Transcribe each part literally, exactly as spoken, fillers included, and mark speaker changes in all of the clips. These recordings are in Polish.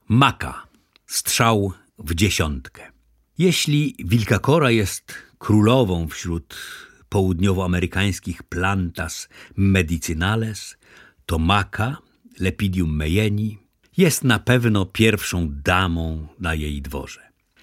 Speaker 1: Maka. Strzał w dziesiątkę. Jeśli wilkakora jest królową wśród południowoamerykańskich plantas medicinales, to maka, Lepidium meyeni, jest na pewno pierwszą damą na jej dworze.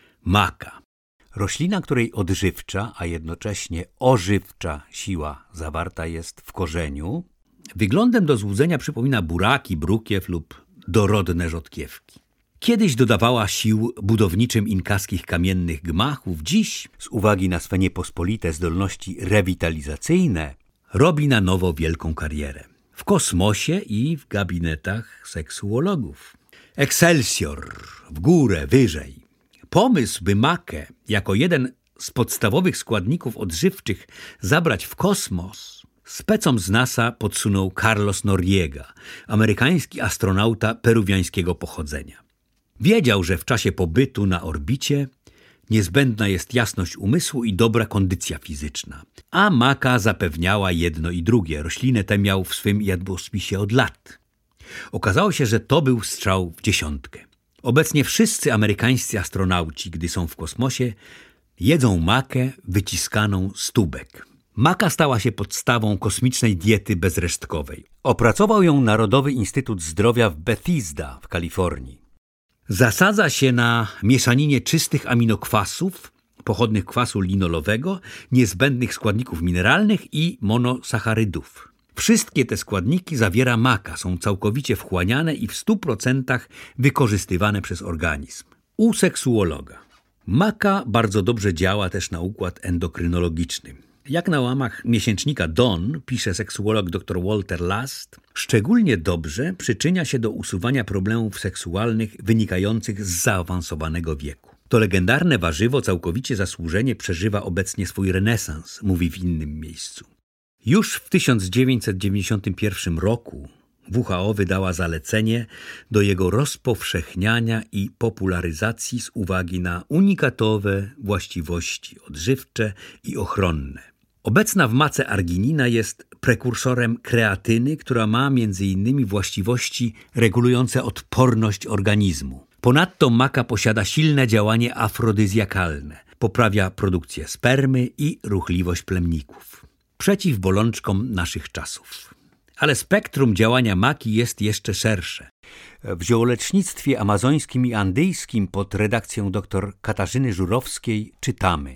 Speaker 1: Maka. Roślina, której odżywcza, a jednocześnie ożywcza siła zawarta jest w korzeniu, wyglądem do złudzenia przypomina buraki, brukiew lub dorodne rzodkiewki. Kiedyś dodawała sił budowniczym inkaskich kamiennych gmachów, dziś, z uwagi na swe niepospolite zdolności rewitalizacyjne, robi na nowo wielką karierę. W kosmosie i w gabinetach seksuologów. Excelsior, w górę, wyżej. Pomysł, by makę jako jeden z podstawowych składników odżywczych zabrać w kosmos, specom z NASA podsunął Carlos Noriega, amerykański astronauta peruwiańskiego pochodzenia. Wiedział, że w czasie pobytu na orbicie niezbędna jest jasność umysłu i dobra kondycja fizyczna. A maka zapewniała jedno i drugie. Roślinę tę miał w swym jadłospisie od lat. Okazało się, że to był strzał w dziesiątkę. Obecnie wszyscy amerykańscy astronauci, gdy są w kosmosie, jedzą makę wyciskaną z tubek. Maka stała się podstawą kosmicznej diety bezresztkowej. Opracował ją Narodowy Instytut Zdrowia w Bethesda w Kalifornii. Zasadza się na mieszaninie czystych aminokwasów, pochodnych kwasu linolowego, niezbędnych składników mineralnych i monosacharydów. Wszystkie te składniki zawiera maka, są całkowicie wchłaniane i w stu procentach wykorzystywane przez organizm. U seksuologa. Maka bardzo dobrze działa też na układ endokrynologiczny. Jak na łamach miesięcznika Dawn pisze seksuolog dr Walter Last, szczególnie dobrze przyczynia się do usuwania problemów seksualnych wynikających z zaawansowanego wieku. To legendarne warzywo całkowicie zasłużenie przeżywa obecnie swój renesans, mówi w innym miejscu. Już w tysiąc dziewięćset dziewięćdziesiątym pierwszym roku W H O wydała zalecenie do jego rozpowszechniania i popularyzacji z uwagi na unikatowe właściwości odżywcze i ochronne. Obecna w mace arginina jest prekursorem kreatyny, która ma między innymi właściwości regulujące odporność organizmu. Ponadto maka posiada silne działanie afrodyzjakalne. Poprawia produkcję spermy i ruchliwość plemników. Przeciw bolączkom naszych czasów. Ale spektrum działania maki jest jeszcze szersze. W ziołolecznictwie amazońskim i andyjskim pod redakcją dr Katarzyny Żurowskiej czytamy: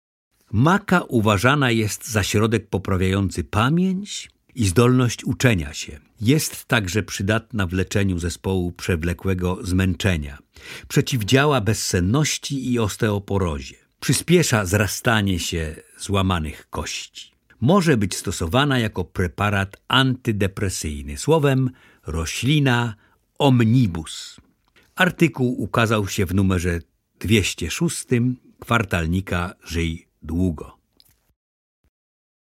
Speaker 1: maka uważana jest za środek poprawiający pamięć i zdolność uczenia się. Jest także przydatna w leczeniu zespołu przewlekłego zmęczenia. Przeciwdziała bezsenności i osteoporozie. Przyspiesza zrastanie się złamanych kości. Może być stosowana jako preparat antydepresyjny. Słowem, roślina omnibus. Artykuł ukazał się w numerze dwieście szóstym kwartalnika Żyj Długo.